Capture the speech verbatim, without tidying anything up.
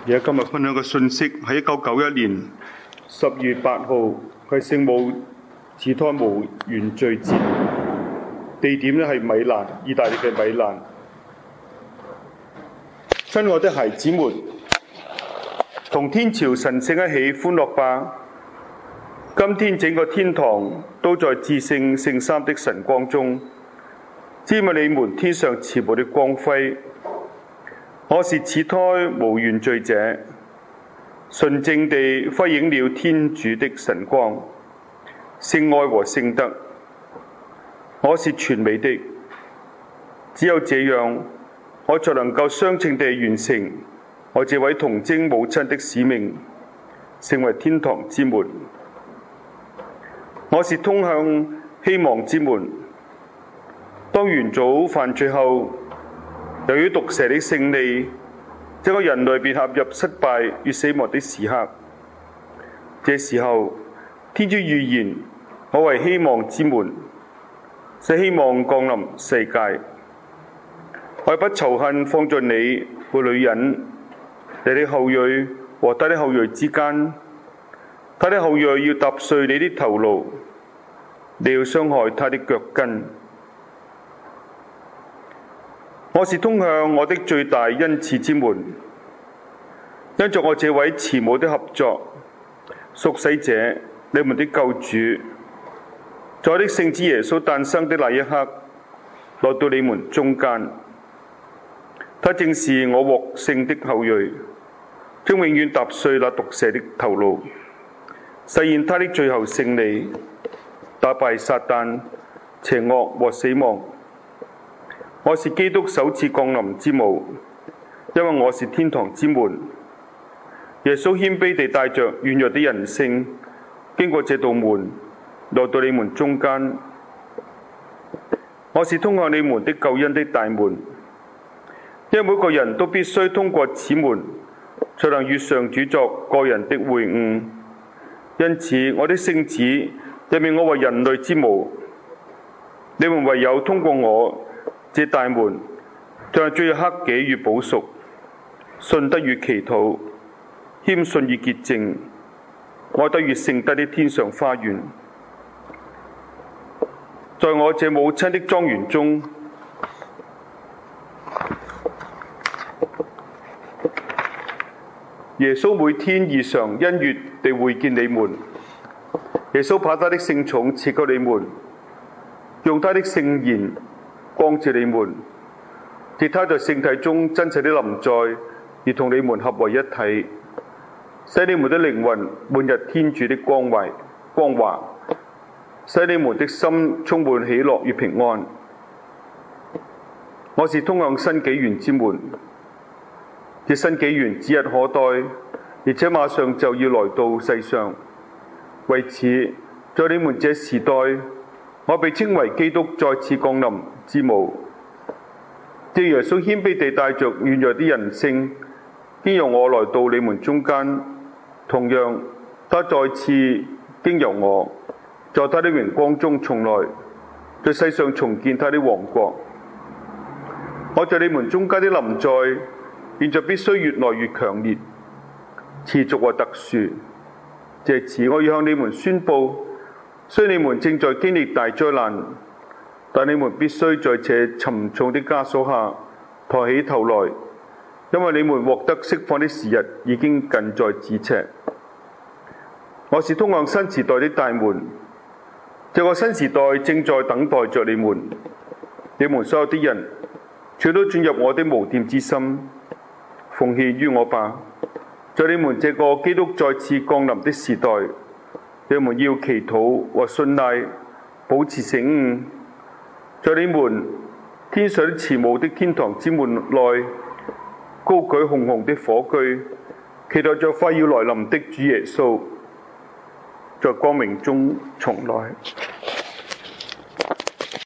而家今日分享嘅信息係一九九一年十月八號，係聖母始胎無原罪節，地點咧係米蘭，意大利嘅米蘭。親愛的孩子們，同天朝神聖一起歡樂吧！今天整個天堂都在至聖聖三的神光中，沾滿你們天上慈母的光輝。我是始胎無原罪者，純正地輝映了天主的神光、聖愛和聖德。我是全美的，只有這樣，我才能夠相稱地完成我這位童貞母親的使命，成為天堂之門。我是通向希望之門。當元祖犯罪後，由於毒蛇的勝利，整個人類便陷入失敗與死亡的時刻。這時候，天主預言我為希望之門，使希望降臨世界。我把仇恨放在你和女人、你的後裔和他的後裔之間。他的後裔要踏碎你的頭顱，你要傷害他的腳跟。我是通向我的最大恩賜之門，因着我這位慈母的合作，贖洗者，你們的救主，在我的聖子耶穌誕生的那一刻，來到你們中間。他正是我獲勝的後裔，將永遠踏碎那毒蛇的頭顱，實現他的最後勝利，打敗撒旦、邪惡和死亡。我是基督首次降臨之母，因為我是天堂之門。耶穌謙卑地帶着軟弱的人性，經過這道門，來到你們中間。我是通向你們的救恩的大門，因為每個人都必須通過此門，才能與上主作個人的會晤。因此，我的聖子任命我為人類之母。你們唯有通過我這大門，像進入克己與補贖、信德與祈禱、謙遜與潔淨、愛德與聖德的天上花園。在我這母親的莊園中，耶穌每天異常欣悅地會見你們。耶穌把他的聖寵賜給你們，用他的聖言光照你們，藉他在聖體中真實的臨在，而同你們合為一體，使你們的靈魂滿溢天主的光懷光華，使你們的心充滿喜樂與平安。我是通向新紀元之門，這新紀元指日可待，而且馬上就要來到世上。為此，在你們這時代，我被稱為基督再次降臨之母。正如耶穌謙卑地帶着軟弱的人性，經由我來到你們中間，同樣他再次經由我，在他的榮光中重來，在世上重建他的王國。我在你們中間的臨在，現在必須越來越強烈、持續和特殊。藉此，我要向你們宣佈，雖你們正在經歷大災難，但你們必須在這沉重的枷鎖下抬起頭來，因為你們獲得釋放的時日已經近在咫尺。我是通向新時代的大門，這個新時代正在等待着你們。你們所有的人，全都轉入我的無玷之心，奉獻於我吧。在你們這個基督再次降臨的時代，你們要祈禱和信賴，保持醒悟。在你們天上的慈母的天堂之門內，高舉紅紅的火炬，期待着快要來臨的主耶穌，在光明中重來。